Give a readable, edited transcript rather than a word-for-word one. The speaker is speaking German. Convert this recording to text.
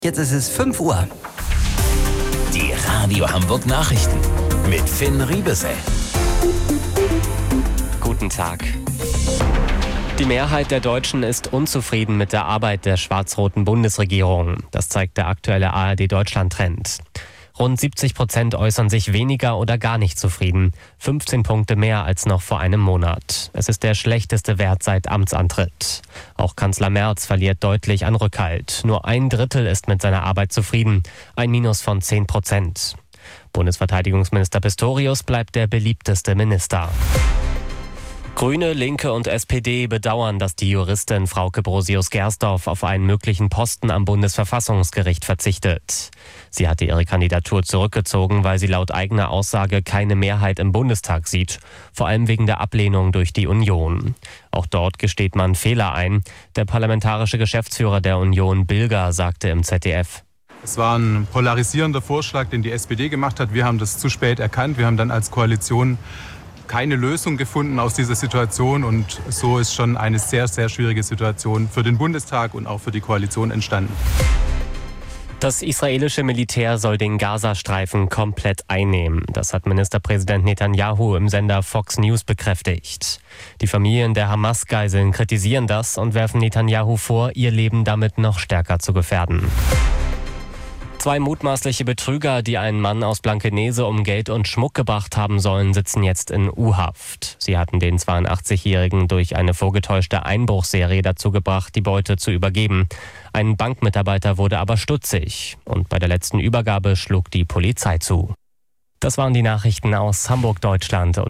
Jetzt ist es 5 Uhr. Die Radio Hamburg Nachrichten mit Finn Riebesell. Guten Tag. Die Mehrheit der Deutschen ist unzufrieden mit der Arbeit der schwarz-roten Bundesregierung. Das zeigt der aktuelle ARD-Deutschland-Trend. Rund 70% äußern sich weniger oder gar nicht zufrieden. 15 Punkte mehr als noch vor einem Monat. Es ist der schlechteste Wert seit Amtsantritt. Auch Kanzler Merz verliert deutlich an Rückhalt. Nur 1/3 ist mit seiner Arbeit zufrieden. Ein Minus von 10%. Bundesverteidigungsminister Pistorius bleibt der beliebteste Minister. Grüne, Linke und SPD bedauern, dass die Juristin Frauke Brosius-Gersdorf auf einen möglichen Posten am Bundesverfassungsgericht verzichtet. Sie hatte ihre Kandidatur zurückgezogen, weil sie laut eigener Aussage keine Mehrheit im Bundestag sieht, vor allem wegen der Ablehnung durch die Union. Auch dort gesteht man Fehler ein. Der parlamentarische Geschäftsführer der Union, Bilger, sagte im ZDF: Es war ein polarisierender Vorschlag, den die SPD gemacht hat. Wir haben das zu spät erkannt. Wir haben dann als Koalition keine Lösung gefunden aus dieser Situation, und so ist schon eine sehr, sehr schwierige Situation für den Bundestag und auch für die Koalition entstanden. Das israelische Militär soll den Gazastreifen komplett einnehmen. Das hat Ministerpräsident Netanyahu im Sender Fox News bekräftigt. Die Familien der Hamas-Geiseln kritisieren das und werfen Netanyahu vor, ihr Leben damit noch stärker zu gefährden. 2 mutmaßliche Betrüger, die einen Mann aus Blankenese um Geld und Schmuck gebracht haben sollen, sitzen jetzt in U-Haft. Sie hatten den 82-Jährigen durch eine vorgetäuschte Einbruchsserie dazu gebracht, die Beute zu übergeben. Ein Bankmitarbeiter wurde aber stutzig und bei der letzten Übergabe schlug die Polizei zu. Das waren die Nachrichten aus Hamburg, Deutschland.